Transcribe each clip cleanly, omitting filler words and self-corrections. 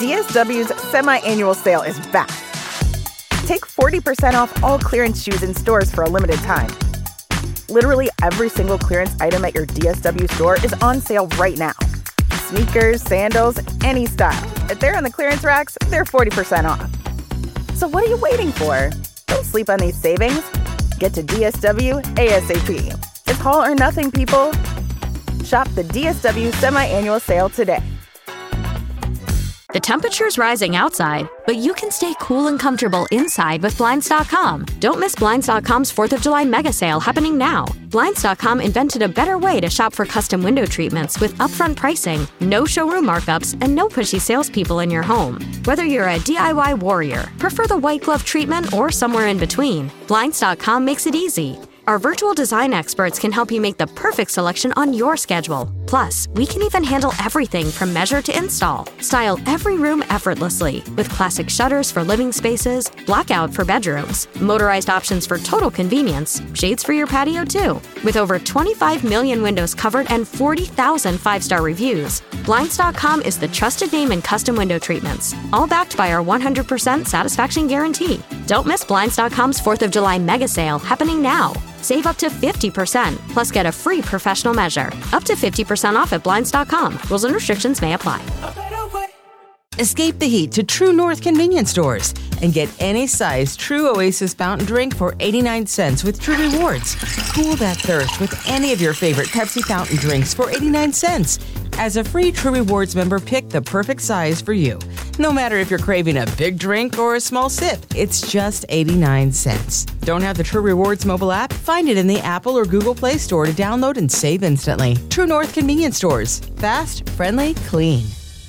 DSW's semi-annual sale is back. Take 40% off all clearance shoes in stores for a limited time. Literally every single clearance item at your DSW store is on sale right now. Sneakers, sandals, any style. If they're on the clearance racks, they're 40% off. So what are you waiting for? Don't sleep on these savings. Get to DSW ASAP. It's all or nothing, people. Shop the DSW semi-annual sale today. The temperature's rising outside, but you can stay cool and comfortable inside with Blinds.com. Don't miss Blinds.com's 4th of July mega sale happening now. Blinds.com invented a better way to shop for custom window treatments with upfront pricing, no showroom markups, and no pushy salespeople in your home. Whether you're a DIY warrior, prefer the white glove treatment, or somewhere in between, Blinds.com makes it easy. Our virtual design experts can help you make the perfect selection on your schedule. Plus, we can even handle everything from measure to install. Style every room effortlessly with classic shutters for living spaces, blackout for bedrooms, motorized options for total convenience, shades for your patio too. With over 25 million windows covered and 40,000 five-star reviews, Blinds.com is the trusted name in custom window treatments, all backed by our 100% satisfaction guarantee. Don't miss Blinds.com's 4th of July mega sale happening now. Save up to 50%, plus get a free professional measure. Up to 50% off at Blinds.com. Rules and restrictions may apply. Escape the heat to True North convenience stores and get any size True Oasis fountain drink for 89 cents with True Rewards. Cool that thirst with any of your favorite Pepsi fountain drinks for 89 cents. As a free True Rewards member, pick the perfect size for you. No matter if you're craving a big drink or a small sip, it's just 89 cents. Don't have the True Rewards mobile app? Find it in the Apple or Google Play Store to download and save instantly. True North convenience stores. Fast, friendly, clean.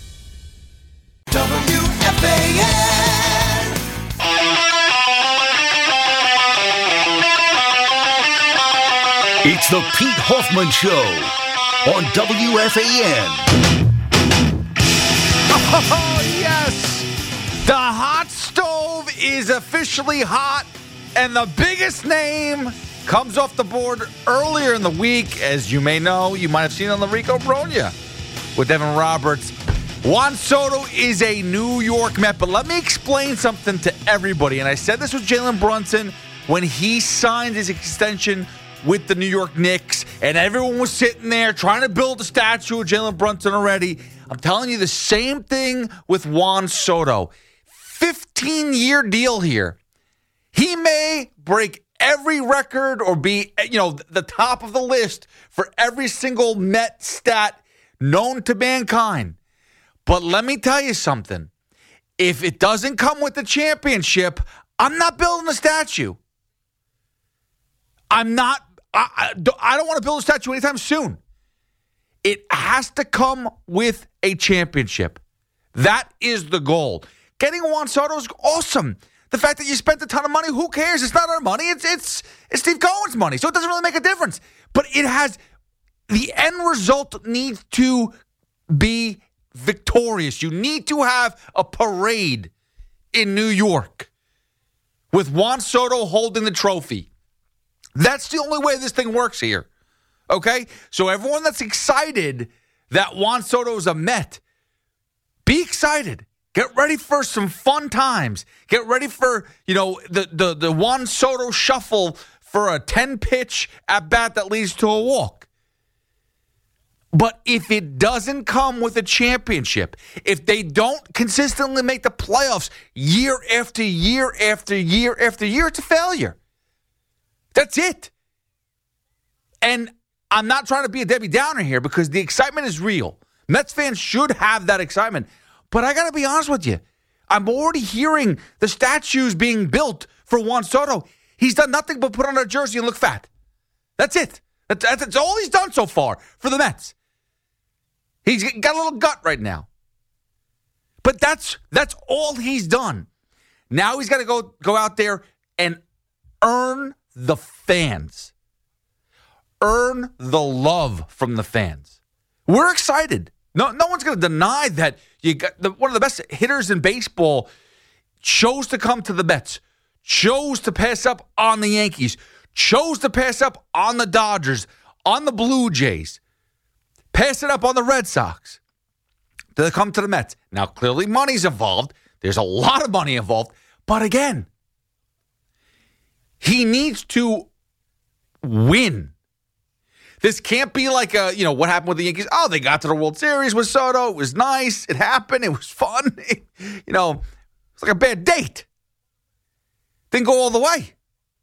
WFAN. It's the Pete Hoffman Show on WFAN. Oh, yes! The hot stove is officially hot, and the biggest name comes off the board earlier in the week. As you may know, you might have seen on the Rico Bronya with Evan Roberts. Juan Soto is a New York Met, but let me explain something to everybody. And I said this with Jalen Brunson when he signed his extension with the New York Knicks, and everyone was sitting there trying to build a statue of Jalen Brunson already. I'm telling you the same thing with Juan Soto. 15-year deal here. He may break every record or be, the top of the list for every single Met stat known to mankind. But let me tell you something. If it doesn't come with the championship, I'm not building a statue. I don't want to build a statue anytime soon. It has to come with a championship. That is the goal. Getting Juan Soto is awesome. The fact that you spent a ton of money, who cares? It's not our money. It's Steve Cohen's money, so it doesn't really make a difference. But it has the end result needs to be victorious. You need to have a parade in New York with Juan Soto holding the trophy. That's the only way this thing works here. Okay? So everyone that's excited that Juan Soto is a Met, be excited. Get ready for some fun times. Get ready for, the Juan Soto shuffle for a 10-pitch at-bat that leads to a walk. But if it doesn't come with a championship, if they don't consistently make the playoffs year after year after year after year, it's a failure. That's it. And I'm not trying to be a Debbie Downer here because the excitement is real. Mets fans should have that excitement. But I got to be honest with you. I'm already hearing the statues being built for Juan Soto. He's done nothing but put on a jersey and look fat. That's it. That's all he's done so far for the Mets. He's got a little gut right now. But that's all he's done. Now he's got to go out there and earn the fans. Earn the love from the fans. We're excited. No one's going to deny that you got one of the best hitters in baseball chose to come to the Mets, chose to pass up on the Yankees, chose to pass up on the Dodgers, on the Blue Jays, pass it up on the Red Sox. to come to the Mets. Now, clearly money's involved. There's a lot of money involved. But again, he needs to win. This can't be like what happened with the Yankees. Oh, they got to the World Series with Soto. It was nice. It happened. It was fun. It's like a bad date. Didn't go all the way.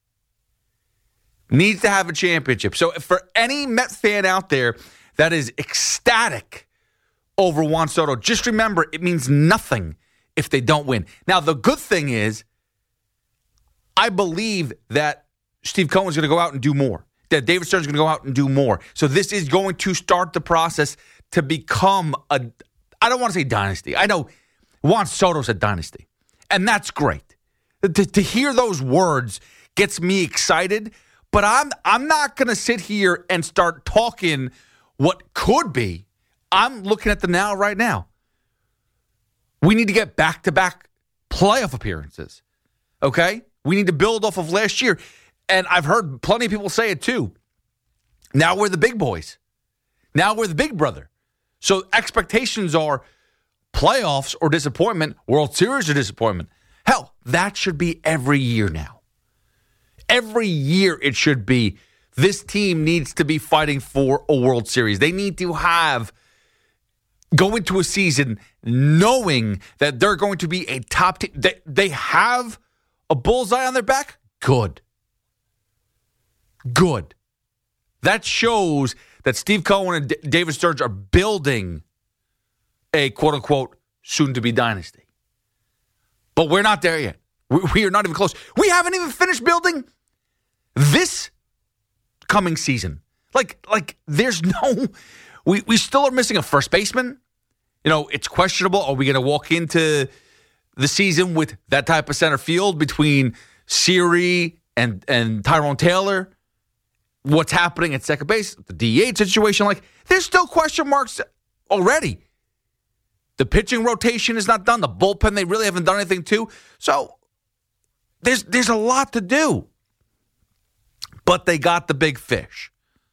Needs to have a championship. So for any Met fan out there that is ecstatic over Juan Soto, just remember it means nothing if they don't win. Now, the good thing is, I believe that Steve Cohen's going to go out and do more. That David Stern's going to go out and do more. So this is going to start the process to become I don't want to say dynasty. I know Juan Soto's a dynasty, and that's great. To hear those words gets me excited, but I'm not going to sit here and start talking what could be. I'm looking at the now right now. We need to get back-to-back playoff appearances, okay? We need to build off of last year. And I've heard plenty of people say it too. Now we're the big boys. Now we're the big brother. So expectations are playoffs or disappointment, World Series or disappointment. Hell, that should be every year now. Every year it should be. This team needs to be fighting for a World Series. They need to go into a season knowing that they're going to be a top team. They have a bullseye on their back? Good. That shows that Steve Cohen and David Stearns are building a quote-unquote soon-to-be dynasty. But we're not there yet. We are not even close. We haven't even finished building this coming season. Like there's no... We still are missing a first baseman. It's questionable. Are we going to walk into the season with that type of center field between Siri and Tyrone Taylor? What's happening at second base, the DH situation? There's still question marks already. The pitching rotation is not done. The bullpen, they really haven't done anything to. So there's a lot to do. But they got the big fish.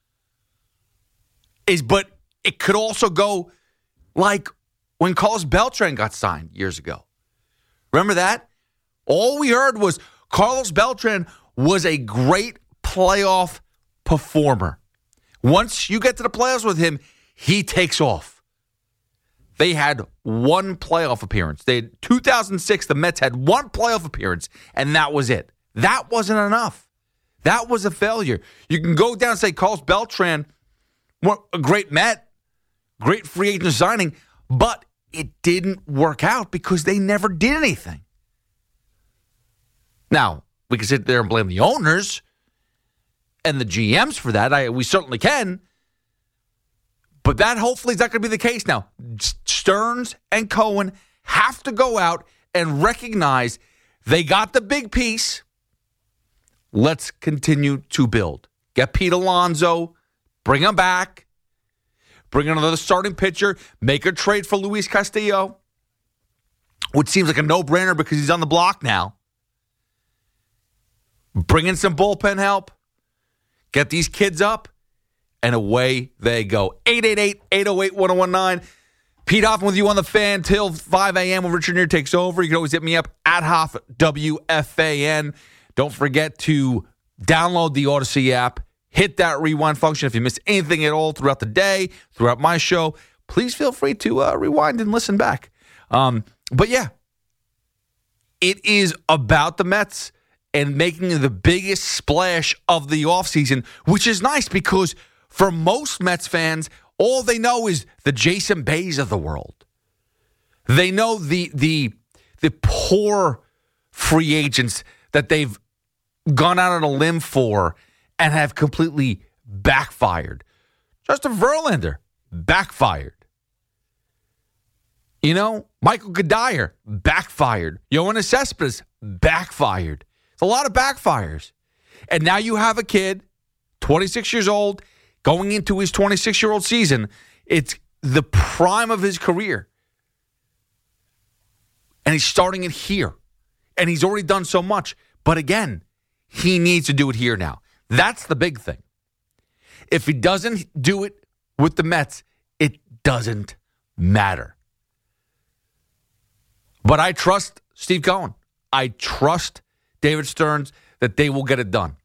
But it could also go like when Carlos Beltran got signed years ago. Remember that? All we heard was Carlos Beltran was a great playoff performer. Once you get to the playoffs with him, he takes off. They had one playoff appearance. 2006, the Mets had one playoff appearance, and that was it. That wasn't enough. That was a failure. You can go down and say Carlos Beltran, a great Met, great free agent signing, but it didn't work out because they never did anything. Now, we can sit there and blame the owners and the GMs for that. We certainly can. But that hopefully is not going to be the case now. Stearns and Cohen have to go out and recognize they got the big piece. Let's continue to build. Get Pete Alonso. Bring him back. Bring in another starting pitcher. Make a trade for Luis Castillo, which seems like a no-brainer because he's on the block now. Bring in some bullpen help. Get these kids up, and away they go. 888-808-1019. Pete Hoffman with you on the Fan till 5 a.m. when Richard Neer takes over. You can always hit me up at Hoff WFAN. Don't forget to download the Odyssey app. Hit that rewind function if you missed anything at all throughout the day, throughout my show. Please feel free to rewind and listen back. But yeah, it is about the Mets and making the biggest splash of the offseason, which is nice because for most Mets fans, all they know is the Jason Bays of the world. They know the poor free agents that they've gone out on a limb for and have completely backfired. Justin Verlander, backfired. Michael Kadire, backfired. Yoenis Cespedes, backfired. It's a lot of backfires. And now you have a kid, 26 years old, going into his 26-year-old season. It's the prime of his career. And he's starting it here. And he's already done so much. But again, he needs to do it here now. That's the big thing. If he doesn't do it with the Mets, it doesn't matter. But I trust Steve Cohen. I trust David Stearns that they will get it done.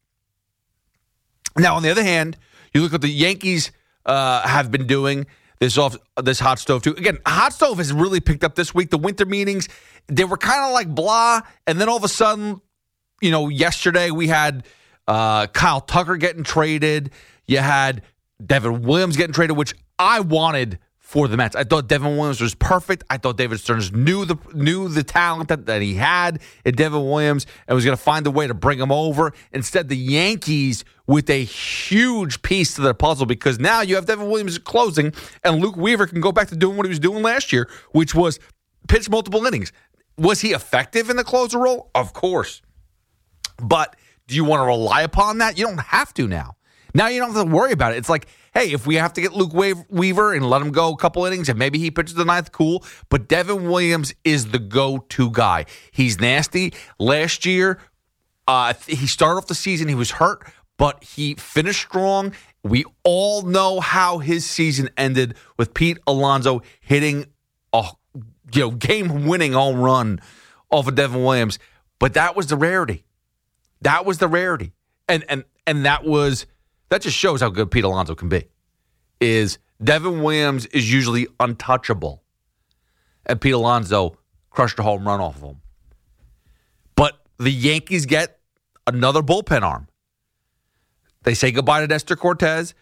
Now, on the other hand, you look at the Yankees have been doing this hot stove too. Again, hot stove has really picked up this week. The winter meetings, they were kind of like blah, and then all of a sudden, yesterday we had Kyle Tucker getting traded. You had Devin Williams getting traded, which I wanted for the Mets. I thought Devin Williams was perfect. I thought David Stearns knew the talent that he had in Devin Williams and was going to find a way to bring him over. Instead, the Yankees with a huge piece to their puzzle, because now you have Devin Williams closing and Luke Weaver can go back to doing what he was doing last year, which was pitch multiple innings. Was he effective in the closer role? Of course. But do you want to rely upon that? You don't have to now. Now you don't have to worry about it. It's like, hey, if we have to get Luke Weaver and let him go a couple innings and maybe he pitches the ninth, cool. But Devin Williams is the go-to guy. He's nasty. Last year, he started off the season, he was hurt, but he finished strong. We all know how his season ended with Pete Alonso hitting a game-winning home run off of Devin Williams. But that was the rarity. That was the rarity. And that just shows how good Pete Alonso can be. Is Devin Williams is usually untouchable. And Pete Alonso crushed a home run off of him. But the Yankees get another bullpen arm. They say goodbye to Nestor Cortez.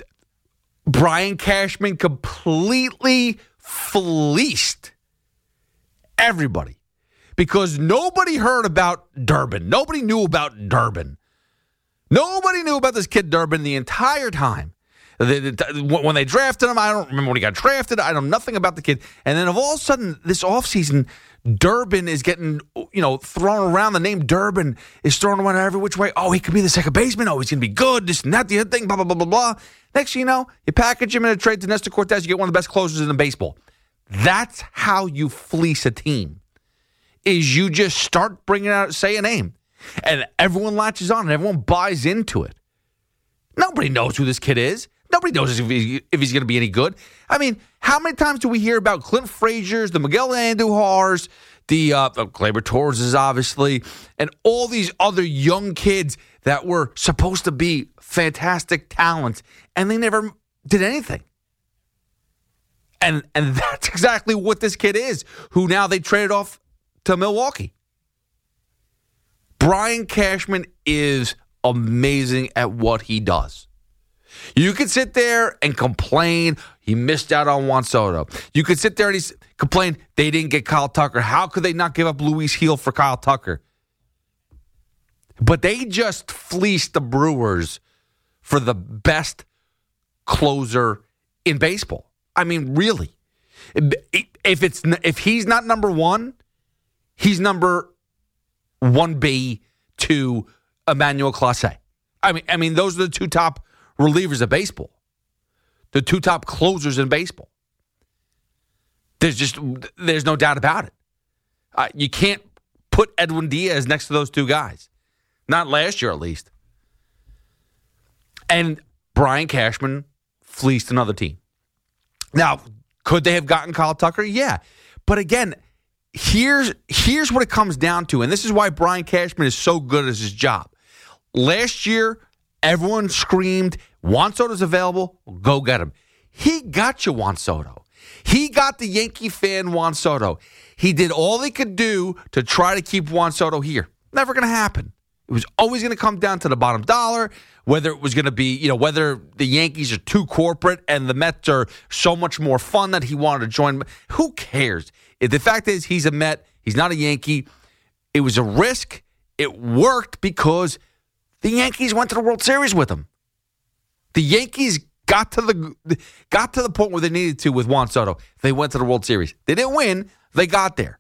Brian Cashman completely fleeced everybody. Because nobody heard about Durbin. Nobody knew about Durbin. Nobody knew about this kid Durbin the entire time. When they drafted him, I don't remember when he got drafted. I know nothing about the kid. And then all of a sudden, this offseason, Durbin is getting, thrown around. The name Durbin is thrown around every which way. Oh, he could be the second baseman. Oh, he's going to be good. This and that, the other thing, blah, blah, blah, blah, blah. Next thing you know, you package him in a trade to Nestor Cortez. You get one of the best closers in the baseball. That's how you fleece a team, is you just start bringing out, say a name. And everyone latches on and everyone buys into it. Nobody knows who this kid is. Nobody knows if he's going to be any good. I mean, how many times do we hear about Clint Frazier's, the Miguel Andújar's, the Gleyber Torres' obviously, and all these other young kids that were supposed to be fantastic talents, and they never did anything. And that's exactly what this kid is, who now they traded off to Milwaukee. Brian Cashman is amazing at what he does. You could sit there and complain he missed out on Juan Soto. You could sit there and complain they didn't get Kyle Tucker. How could they not give up Luis Gil for Kyle Tucker? But they just fleeced the Brewers for the best closer in baseball. I mean, really. If he's not number one, he's number 1B to Emmanuel Clase. I mean, those are the two top relievers of baseball. The two top closers in baseball. There's no doubt about it. You can't put Edwin Diaz next to those two guys. Not last year, at least. And Brian Cashman fleeced another team. Now, could they have gotten Kyle Tucker? Yeah. But again, here's what it comes down to, and this is why Brian Cashman is so good at his job. Last year, everyone screamed, Juan Soto's available, go get him. He got you Juan Soto. He got the Yankee fan Juan Soto. He did all he could do to try to keep Juan Soto here. Never going to happen. It was always going to come down to the bottom dollar, whether it was going to be, whether the Yankees are too corporate and the Mets are so much more fun that he wanted to join. Who cares? The fact is, he's a Met. He's not a Yankee. It was a risk. It worked because the Yankees went to the World Series with him. The Yankees got to the point where they needed to with Juan Soto. They went to the World Series. They didn't win. They got there.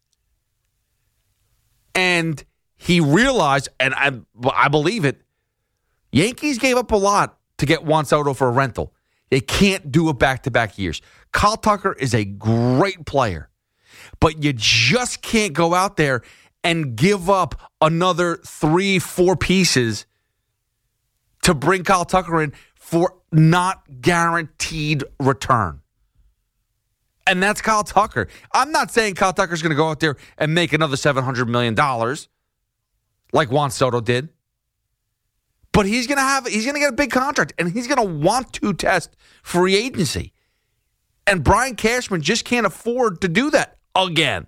And he realized, and I believe it, Yankees gave up a lot to get Juan Soto for a rental. They can't do it back-to-back years. Kyle Tucker is a great player, but you just can't go out there and give up another 3-4 pieces to bring Kyle Tucker in for not guaranteed return. And that's Kyle Tucker. I'm not saying Kyle Tucker's going to go out there and make another $700 million like Juan Soto did. But he's going to get a big contract, and he's going to want to test free agency. And Brian Cashman just can't afford to do that again.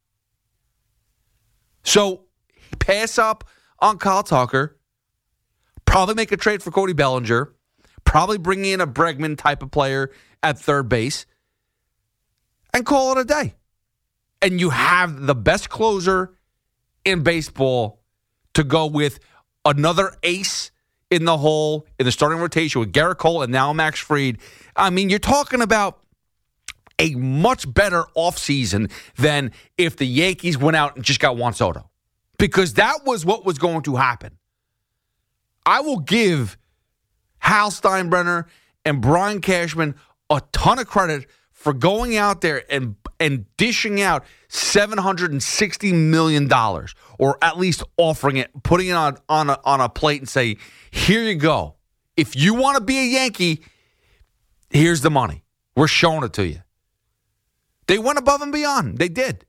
So pass up on Kyle Tucker, probably make a trade for Cody Bellinger, probably bring in a Bregman type of player at third base, and call it a day. And you have the best closer in baseball to go with another ace in the hole in the starting rotation with Garrett Cole and now Max Fried. I mean, you're talking about a much better offseason than if the Yankees went out and just got Juan Soto. Because that was what was going to happen. I will give Hal Steinbrenner and Brian Cashman a ton of credit for going out there and dishing out $760 million, or at least offering it, putting it on a plate and say, here you go. If you want to be a Yankee, here's the money. We're showing it to you. They went above and beyond. They did.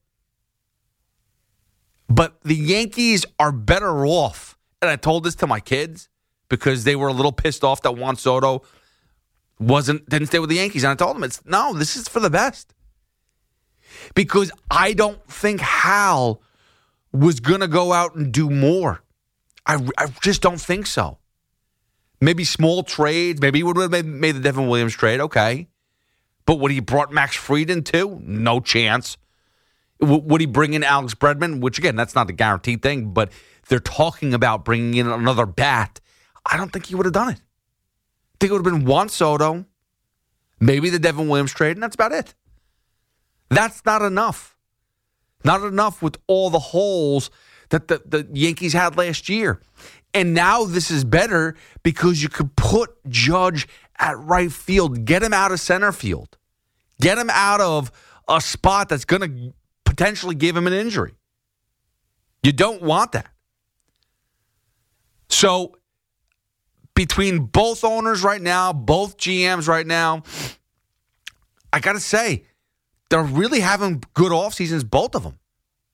But the Yankees are better off, and I told this to my kids because they were a little pissed off that Juan Soto didn't stay with the Yankees. And I told them, this is for the best. Because I don't think Hal was going to go out and do more. I just don't think so. Maybe small trades. Maybe he would have made the Devin Williams trade. Okay. But would he brought Max Fried in too? No chance. Would he bring in Alex Bregman? Which, again, that's not a guaranteed thing, but they're talking about bringing in another bat. I don't think he would have done it. I think it would have been Juan Soto, maybe the Devin Williams trade, and that's about it. That's not enough. Not enough with all the holes that the Yankees had last year. And now this is better because you could put Judge at right field, get him out of center field, get him out of a spot that's going to potentially give him an injury. You don't want that. So between both owners right now, both GMs right now, I got to say, they're really having good off seasons, both of them.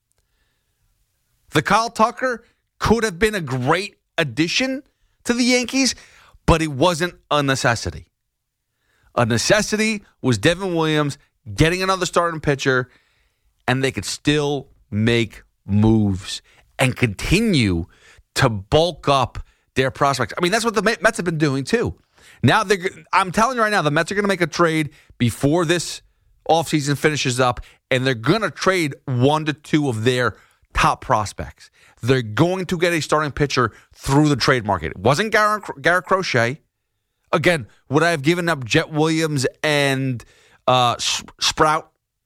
The Kyle Tucker could have been a great addition to the Yankees, but it wasn't a necessity. A necessity was Devin Williams getting another starting pitcher, and they could still make moves and continue to bulk up their prospects. I mean, that's what the Mets have been doing too. Now, I'm telling you right now, the Mets are going to make a trade before this offseason finishes up, and they're going to trade 1 to 2 of their top prospects. They're going to get a starting pitcher through the trade market. It wasn't Garrett Crochet. Again, would I have given up Jet Williams and Sprout,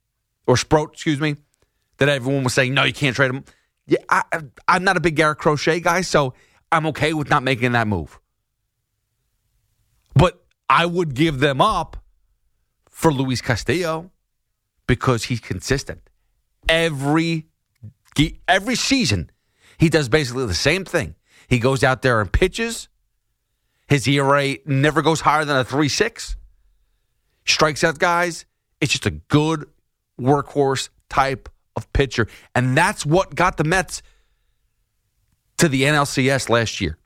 that everyone was saying, no, you can't trade him? Yeah, I'm not a big Garrett Crochet guy, so I'm okay with not making that move. But I would give them up for Luis Castillo because he's consistent. Every season, he does basically the same thing. He goes out there and pitches. His ERA never goes higher than a 3.6. Strikes out guys. It's just a good workhorse type of pitcher. And that's what got the Mets to the NLCS last year.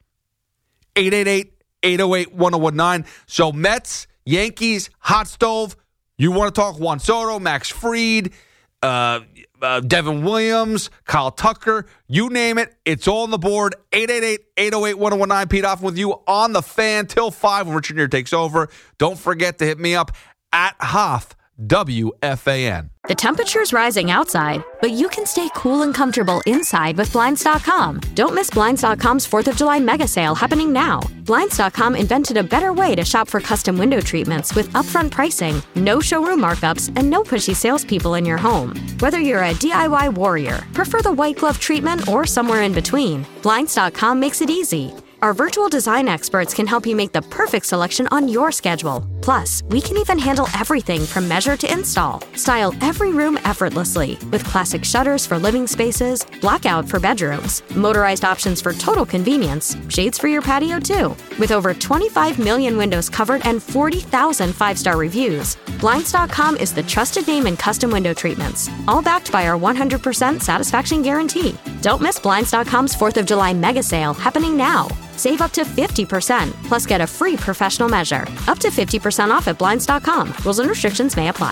888-808-1019. So Mets, Yankees, hot stove. You want to talk Juan Soto, Max Fried, Devin Williams, Kyle Tucker, you name it. It's all on the board. 888-808-1019. Pete Hoffman with you on the Fan till 5 when Richard Neer takes over. Don't forget to hit me up at Hoff, WFAN. The temperature's rising outside, but you can stay cool and comfortable inside with Blinds.com. Don't miss Blinds.com's 4th of July mega sale happening now. Blinds.com invented a better way to shop for custom window treatments with upfront pricing, no showroom markups, and no pushy salespeople in your home. Whether you're a DIY warrior, prefer the white glove treatment, or somewhere in between, Blinds.com makes it easy. Our virtual design experts can help you make the perfect selection on your schedule. Plus, we can even handle everything from measure to install. Style every room effortlessly with classic shutters for living spaces, blackout for bedrooms, motorized options for total convenience, shades for your patio too. With over 25 million windows covered and 40,000 five-star reviews, Blinds.com is the trusted name in custom window treatments, all backed by our 100% satisfaction guarantee. Don't miss Blinds.com's 4th of July mega sale happening now. Save up to 50%, plus get a free professional measure. Up to 50% off at Blinds.com. Rules and restrictions may apply.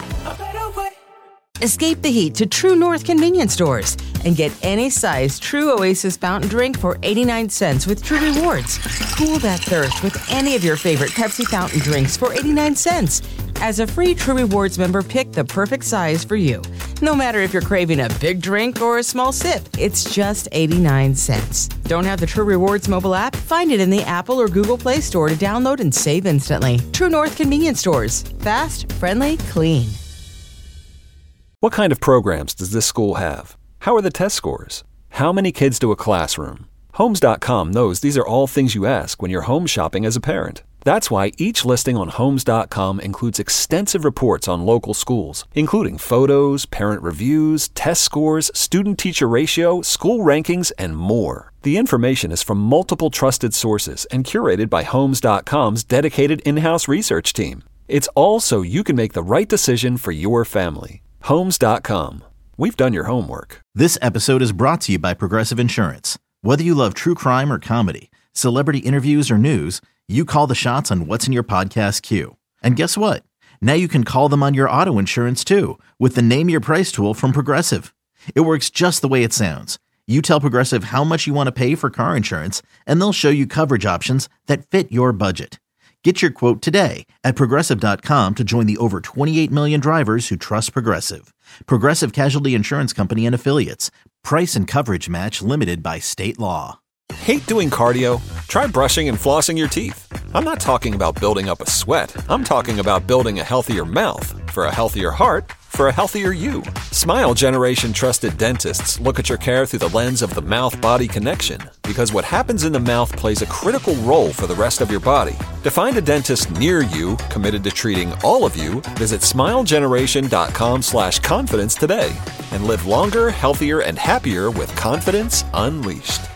Escape the heat to True North convenience stores and get any size True Oasis fountain drink for 89 cents with True Rewards. Cool that thirst with any of your favorite Pepsi fountain drinks for 89 cents. As a free True Rewards member, pick the perfect size for you. No matter if you're craving a big drink or a small sip, it's just 89 cents. Don't have the True Rewards mobile app? Find it in the Apple or Google Play Store to download and save instantly. True North convenience stores. Fast, friendly, clean. What kind of programs does this school have? How are the test scores? How many kids do a classroom? Homes.com knows these are all things you ask when you're home shopping as a parent. That's why each listing on Homes.com includes extensive reports on local schools, including photos, parent reviews, test scores, student-teacher ratio, school rankings, and more. The information is from multiple trusted sources and curated by Homes.com's dedicated in-house research team. It's all so you can make the right decision for your family. Homes.com. We've done your homework. This episode is brought to you by Progressive Insurance. Whether you love true crime or comedy, celebrity interviews or news, you call the shots on what's in your podcast queue. And guess what? Now you can call them on your auto insurance too with the Name Your Price tool from Progressive. It works just the way it sounds. You tell Progressive how much you want to pay for car insurance, and they'll show you coverage options that fit your budget. Get your quote today at Progressive.com to join the over 28 million drivers who trust Progressive. Progressive Casualty Insurance Company and Affiliates. Price and coverage match limited by state law. Hate doing cardio? Try brushing and flossing your teeth. I'm not talking about building up a sweat. I'm talking about building a healthier mouth for a healthier heart for a healthier you. Smile Generation trusted dentists look at your care through the lens of the mouth-body connection, because what happens in the mouth plays a critical role for the rest of your body. To find a dentist near you committed to treating all of you, visit smilegeneration.com/confidence today and live longer, healthier, and happier with confidence unleashed.